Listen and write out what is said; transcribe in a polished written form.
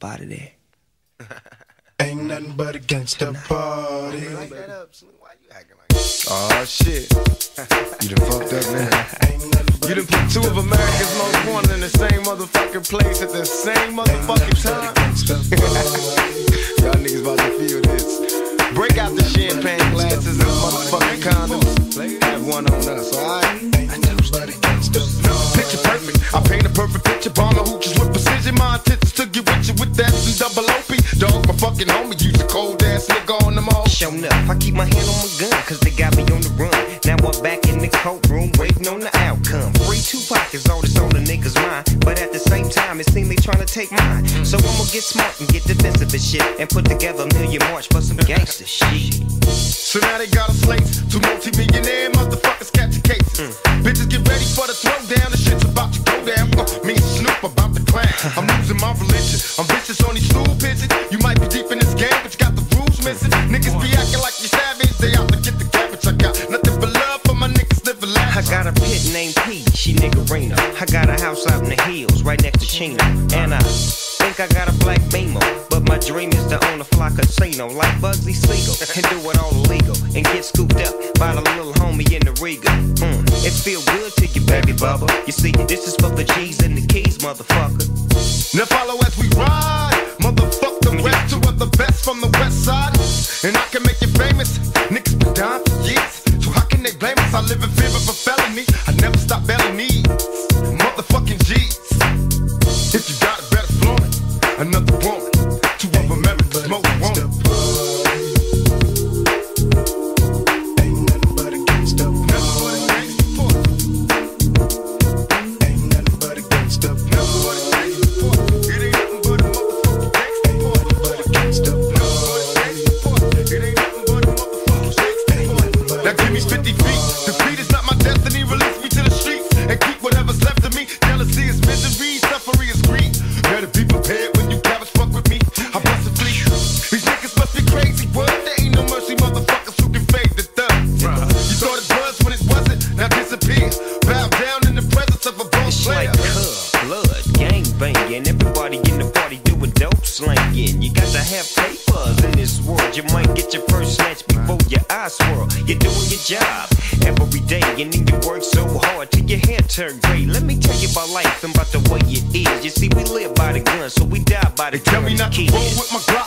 out of there. Ain't nothing but a gangsta party. Why you acting like that? Oh shit. You done fucked up now. You done put two of America's most wanted in the same motherfucking place at the same motherfucking time. Y'all niggas about to feel this. Break out the champagne glasses and motherfucking condoms. Have one on us, alright? Picture perfect. I paint a perfect picture. Bomber hooches with precision. My intentions to get with you with that and double OP. Dog, my fucking homie. Use a cold ass nigga on them all. Show enough. I keep my hand on my gun, cause they got me on the run. Now I'm back in the courtroom, waiting on the outcome. Free Tupac is all that's on the niggas' mind. But at the same time, it seems they trying to take mine. So I'ma get smart and get defensive and shit. And put together a million march for some gangster shit. So now they got us slates. Two multi-millionaire motherfuckers catching cases. Bitches get ready for the throwdown. The shit's about to go down. Me and Snoop about to clown. I'm losing my religion. I'm vicious on these stool pigeons. You might be deep in this game, but you got the rules missing. Niggas be acting like you savage. They out to get the cabbage. I got nothing but love for my niggas living life. I got a pit named P, she niggerina. I got a house out in the hills, right next to Chino. And I think I got a black Beamer, but my dream is to own a fly casino like Bugsy Siegel and do it all illegal and get scooped up by the little homie in the Riga. It feel good to you, baby bubba. You see, this is for the G's and the keys, motherfucker. Now follow as we ride. Motherfuck the rest, two of the best from the west side. And I can make you famous. Niggas been down for years. So how can they blame us? I live in fear of a felony. I never stop belling needs. Motherfucking G's. If you got it, better flaunt it. Another woman. Two of America's most wanted. Turn great. Let me tell you about life and about the way it is. You see, we live by the gun, so we die by the gun. They tell me not to roll with my Glock.